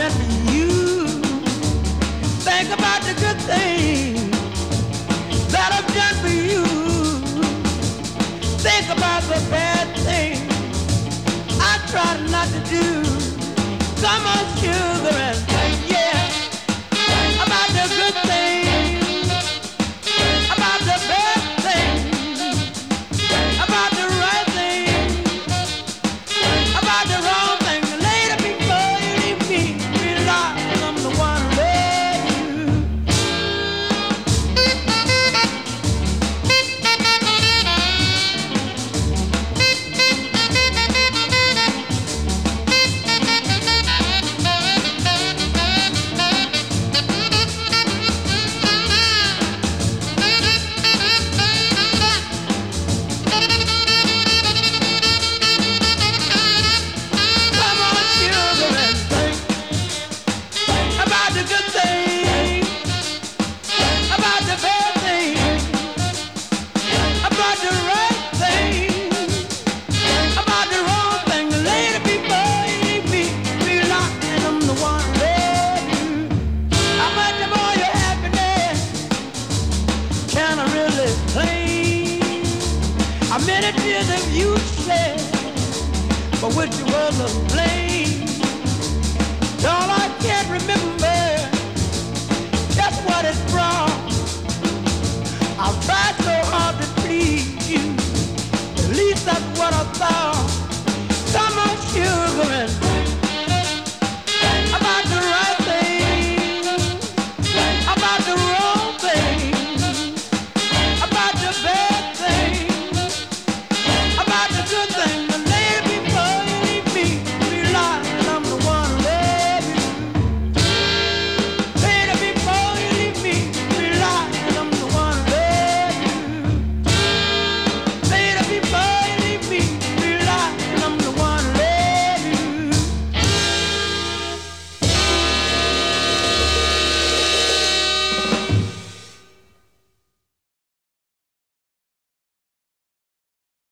meant for you. Think about the good things that I've done for you. Think about the bad things I tried not to do. Come on, sugar, and think, yeah, about the good things, about the bad things, about the right things, about the wrong things. Later, before you leave me, realize I'm the one who loves you. Come on, sugar, and think about the good things, about the bad things, about the right things, about the wrong things. Later, before you leave me, realize I'm the one who loves you. How much more your happiness can I really claim? How many tears have you shed for which you was to blame? All I can't remember